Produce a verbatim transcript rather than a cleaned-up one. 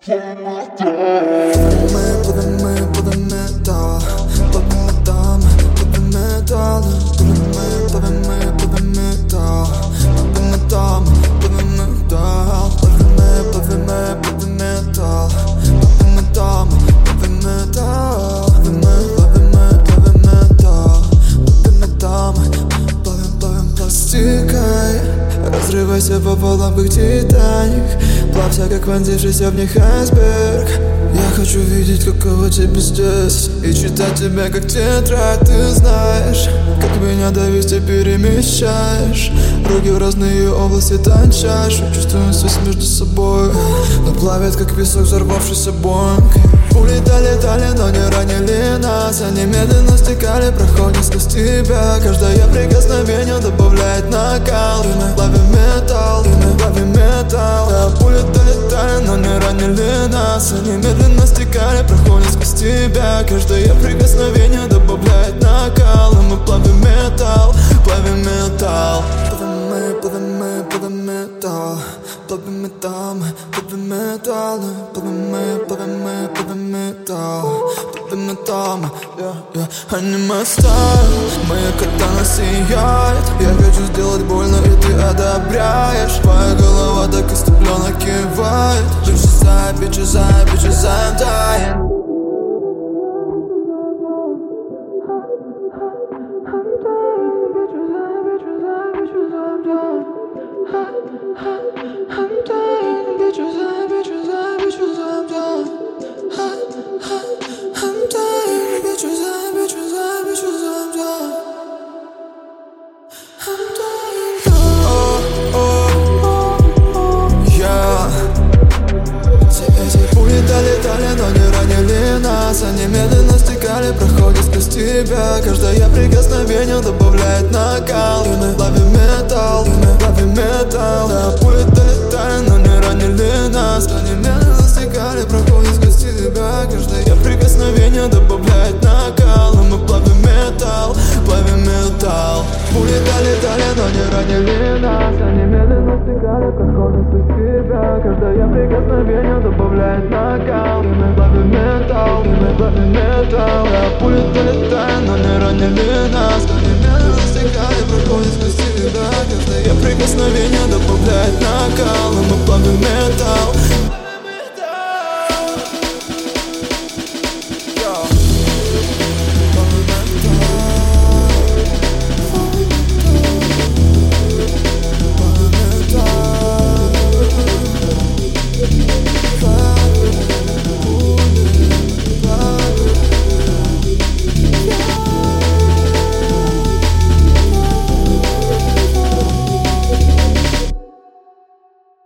Мы плывем, мы плывем металл, плывем металл, плывем металл, мы плывем, мы плывем металл, плывем металл, плывем металл, плывем, мы плывем, мы плывем металл, плывем металл, плывем металл, плывем, мы плывем, мы плывем металл, плывем металл, плывем, плывем пластикой. Разрывайся пополам, как Титаник, плавься, как вонзившийся в них айсберг. Я хочу видеть, каково тебе здесь, и читать тебя, как тетрадь. Ты знаешь, как меня довести перемещаешь, руки в разные области тончаешь. Чувствую связь между собой, но плавят, как песок взорвавшийся бомб. Пули долетали, но не ранили нас, они медленно стекали, проходят сквозь тебя. Каждое прикосновение добавляет накал, и мы плавим металл, и мы плавим металл. Да, пули долетали, но не ранили нас, они медленно стекали, проходят сквозь тебя. Каждое прикосновение добавляет накал, и мы плавим металл, плавим металл. Плавим мы, плавим мы, плавим металл, плавим металл, плавим металл, плавим мы, плавим мы, плавим металл, плавим металл, yeah, yeah. Аниме стайл, моя катана сияет. Я хочу сделать больно, и ты одобряешь. Твоя голова так иступленно кивает. Bitch is I, bitch is I, bitch is I, I'm dying. Долетали, но не ранили нас, они медленно стекали, проходят сквозь тебя. Каждое прикосновение добавляет накал, и мы плавим металл, и мы плавим металл. Да, пули долетали, но не ранили нас, они медленно стекали, проходят сквозь тебя. Каждое прикосновение добавляет накал, и мы плавим металл, плавим металл. Пули долетали, но не ранили нас, они медленно стекали, проходят сквозь тебя. Каждое прикосновение добавляет накал, и мы плавим металл, и мы плавим металл. Да, пули долетали, но не ранили нас, они медленно стекали, проходят сквозь тебя. Каждое прикосновение добавляет накал, и мы плавим металл,